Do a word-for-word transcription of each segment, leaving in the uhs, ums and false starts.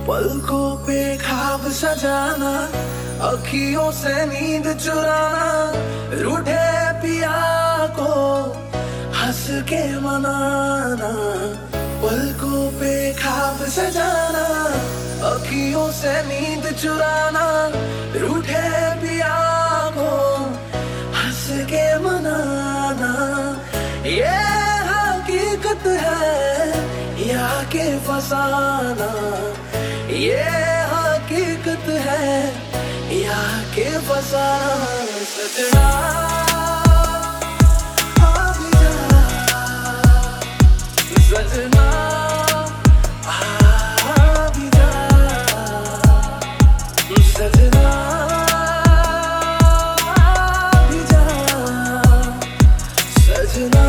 पलकों पे ख्वाब सजाना, अखियों से नींद चुराना, रूठे पिया को हंस के मनाना। पलकों पे ख्वाब सजाना, अखियों से नींद चुराना, रूठे पिया को हंस के मनाना। ये हकीकत है या के फसाना, ये हकीकत है या के फसाना। सजना आ भी जा, सजना आ भी जा, सजना आ भी जा, सजना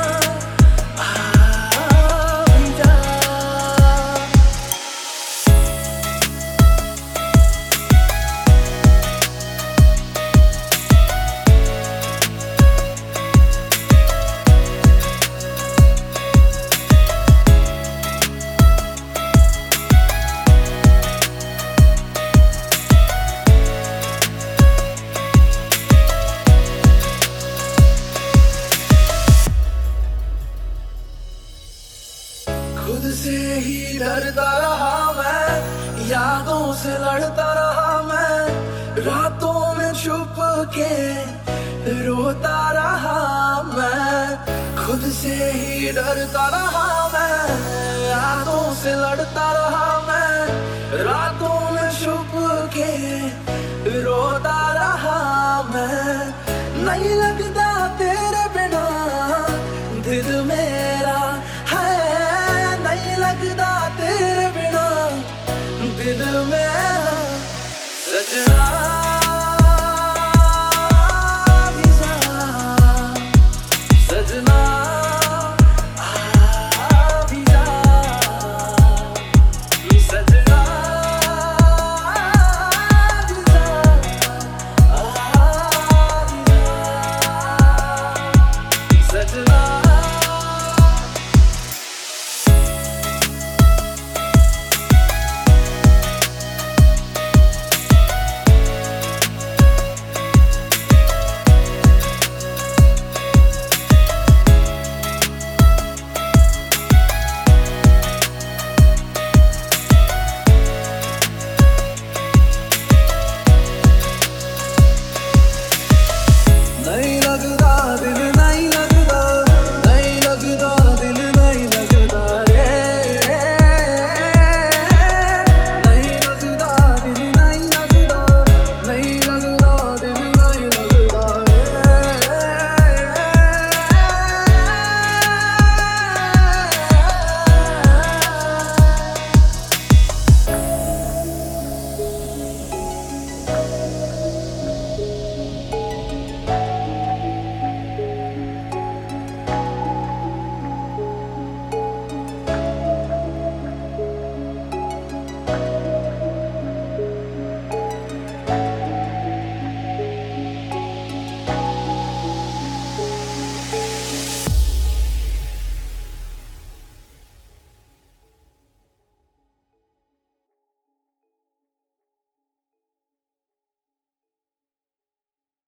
खुद से ही डरता रहा मैं, यादों से लड़ता रहा मैं, रातों में छुप के रोता रहा मैं। खुद से ही डरता रहा मैं, यादों से लड़ता रहा मैं, रातों में छुप के रोता रहा मैं। नहीं लगता